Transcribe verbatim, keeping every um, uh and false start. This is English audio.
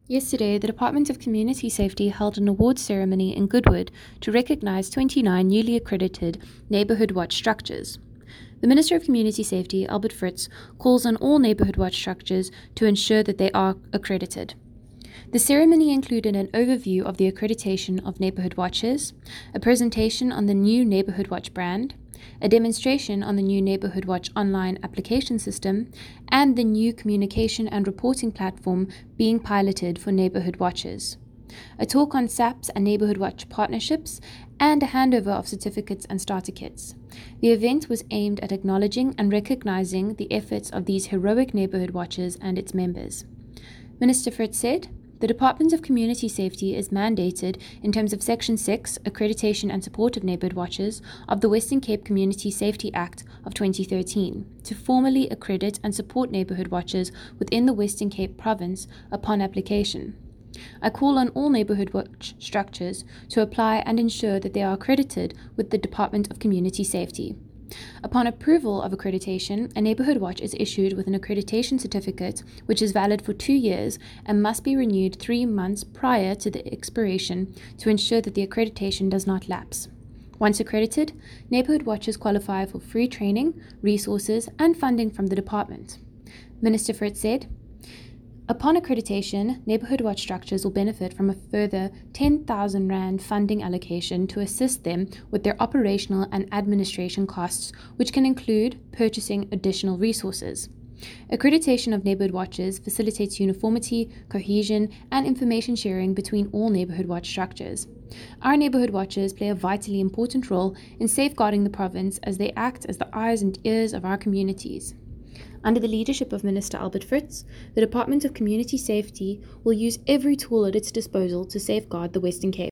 Yesterday, the Department of Community Safety held an awards ceremony in Goodwood to recognise twenty-nine newly accredited Neighbourhood Watch structures. The Minister of Community Safety, Albert Fritz, calls on all Neighbourhood Watch structures to ensure that they are accredited. The ceremony included an overview of the accreditation of Neighbourhood Watches, a presentation on the new Neighbourhood Watch brand, a demonstration on the new Neighbourhood Watch online application system, and the new communication and reporting platform being piloted for Neighbourhood Watches, a talk on S A Ps and Neighbourhood Watch partnerships, and a handover of certificates and starter kits. The event was aimed at acknowledging and recognising the efforts of these heroic Neighbourhood Watches and its members. Minister Fritz said, "The Department of Community Safety is mandated in terms of Section six, Accreditation and Support of Neighbourhood Watches, of the Western Cape Community Safety Act of twenty thirteen, to formally accredit and support neighbourhood watches within the Western Cape province upon application. I call on all neighbourhood watch structures to apply and ensure that they are accredited with the Department of Community Safety. Upon approval of accreditation, a neighbourhood watch is issued with an accreditation certificate which is valid for two years and must be renewed three months prior to the expiration to ensure that the accreditation does not lapse. Once accredited, neighbourhood watches qualify for free training, resources and funding from the department." Minister Fritz said, "Upon accreditation, neighbourhood watch structures will benefit from a further ten thousand rand funding allocation to assist them with their operational and administration costs, which can include purchasing additional resources. Accreditation of neighbourhood watches facilitates uniformity, cohesion, and information sharing between all neighbourhood watch structures. Our neighbourhood watches play a vitally important role in safeguarding the province as they act as the eyes and ears of our communities." Under the leadership of Minister Albert Fritz, the Department of Community Safety will use every tool at its disposal to safeguard the Western Cape.